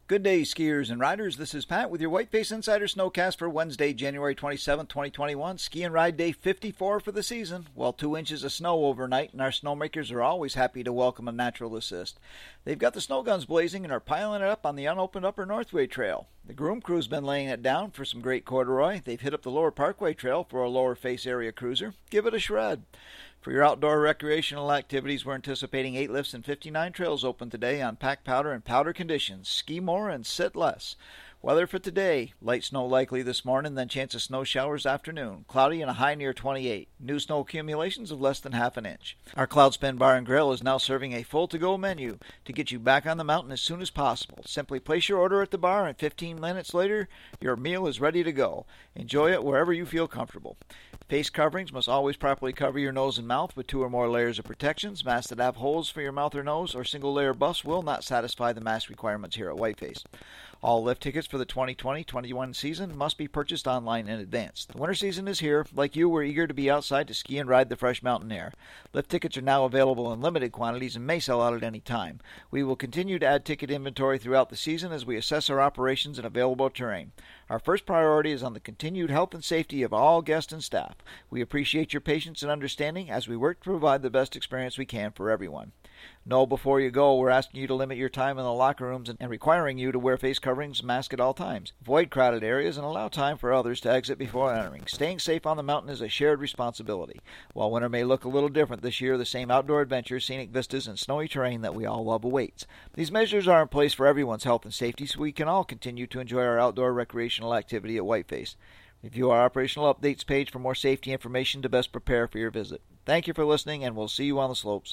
Good day, skiers and riders. This is Pat with your Whiteface Insider Snowcast for Wednesday, January 27, 2021. Ski and ride day 54 for the season. Well, 2 inches of snow overnight, and our snowmakers are always happy to welcome a natural assist. They've got the snow guns blazing and are piling it up on the unopened Upper Northway Trail. The groom crew's been laying it down for some great corduroy. They've hit up the Lower Parkway Trail for a lower face area cruiser. Give it a shred. For your outdoor recreational activities, we're anticipating 8 lifts and 59 trails open today on pack powder and powder conditions. Ski more and sit less. Weather for today, light snow likely this morning, then chance of snow showers afternoon. Cloudy and a high near 28. New snow accumulations of less than half an inch. Our Cloudspin Bar and Grill is now serving a full to-go menu to get you back on the mountain as soon as possible. Simply place your order at the bar and 15 minutes later, your meal is ready to go. Enjoy it wherever you feel comfortable. Face coverings must always properly cover your nose and mouth with 2 or more layers of protections. Masks that have holes for your mouth or nose or single-layer buffs will not satisfy the mask requirements here at Whiteface. All lift tickets for the 2020-21 season must be purchased online in advance. The winter season is here. Like you, we're eager to be outside to ski and ride the fresh mountain air. Lift tickets are now available in limited quantities and may sell out at any time. We will continue to add ticket inventory throughout the season as we assess our operations and available terrain. Our first priority is on the continued health and safety of all guests and staff. We appreciate your patience and understanding as we work to provide the best experience we can for everyone. Know before you go, we're asking you to limit your time in the locker rooms and requiring you to wear face coverings and mask at all times. Avoid crowded areas and allow time for others to exit before entering. Staying safe on the mountain is a shared responsibility. While winter may look a little different this year, the same outdoor adventures, scenic vistas, and snowy terrain that we all love awaits. These measures are in place for everyone's health and safety so we can all continue to enjoy our outdoor recreational activity at Whiteface. Review our operational updates page for more safety information to best prepare for your visit. Thank you for listening, and we'll see you on the slopes.